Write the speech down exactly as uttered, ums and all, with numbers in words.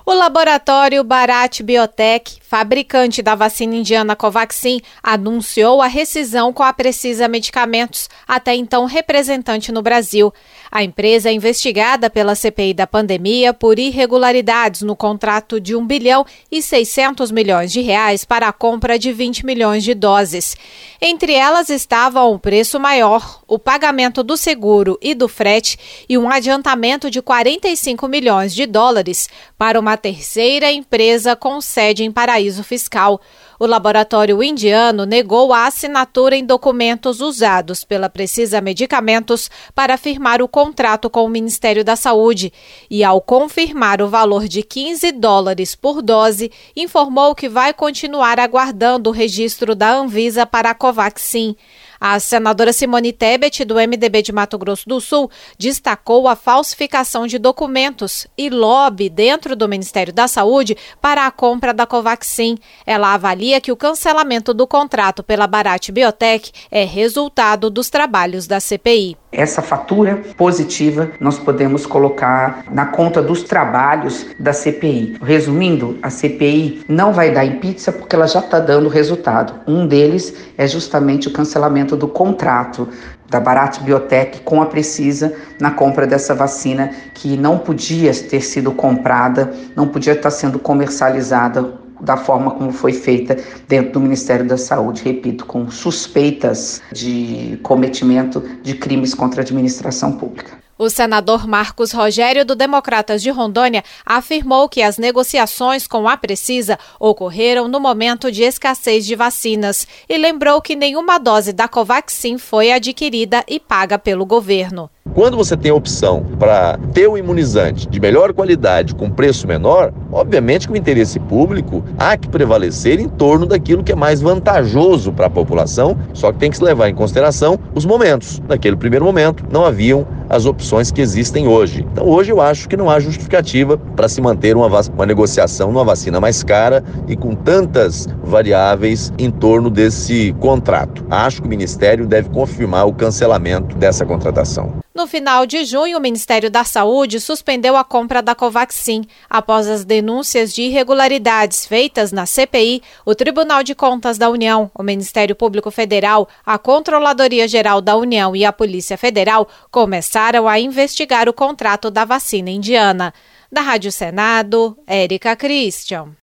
O laboratório Bharat Biotech, fabricante da vacina indiana Covaxin, anunciou a rescisão com a Precisa Medicamentos, até então representante no Brasil. A empresa é investigada pela C P I da pandemia por irregularidades no contrato de um bilhão e seiscentos milhões de reais para a compra de vinte milhões de doses. Entre elas estavam o preço maior, o pagamento do seguro e do frete e um adiantamento de quarenta e cinco milhões de dólares para uma terceira empresa com sede em paraíso fiscal. O laboratório indiano negou a assinatura em documentos usados pela Precisa Medicamentos para firmar o contrato com o Ministério da Saúde e, ao confirmar o valor de quinze dólares por dose, informou que vai continuar aguardando o registro da Anvisa para a Covaxin. A senadora Simone Tebet, do M D B de Mato Grosso do Sul, destacou a falsificação de documentos e lobby dentro do Ministério da Saúde para a compra da Covaxin. Ela avalia que o cancelamento do contrato pela Bharat Biotech é resultado dos trabalhos da C P I. Essa fatura positiva nós podemos colocar na conta dos trabalhos da C P I. Resumindo, a C P I não vai dar em pizza porque ela já está dando resultado. Um deles é justamente o cancelamento do contrato da Bharat Biotech com a Precisa na compra dessa vacina que não podia ter sido comprada, não podia estar sendo comercializada da forma como foi feita dentro do Ministério da Saúde, repito, com suspeitas de cometimento de crimes contra a administração pública. O senador Marcos Rogério, do Democratas de Rondônia, afirmou que as negociações com a Precisa ocorreram no momento de escassez de vacinas e lembrou que nenhuma dose da Covaxin foi adquirida e paga pelo governo. Quando você tem a opção para ter um imunizante de melhor qualidade com preço menor, obviamente que o interesse público há que prevalecer em torno daquilo que é mais vantajoso para a população, só que tem que se levar em consideração os momentos. Naquele primeiro momento, não haviam as opções que existem hoje. Então hoje eu acho que não há justificativa para se manter uma, vac- uma negociação numa vacina mais cara e com tantas variáveis em torno desse contrato. Acho que o Ministério deve confirmar o cancelamento dessa contratação. No final de junho, o Ministério da Saúde suspendeu a compra da Covaxin. Após as denúncias de irregularidades feitas na C P I, o Tribunal de Contas da União, o Ministério Público Federal, a Controladoria Geral da União e a Polícia Federal começaram a investigar o contrato da vacina indiana. Da Rádio Senado, Érica Christian.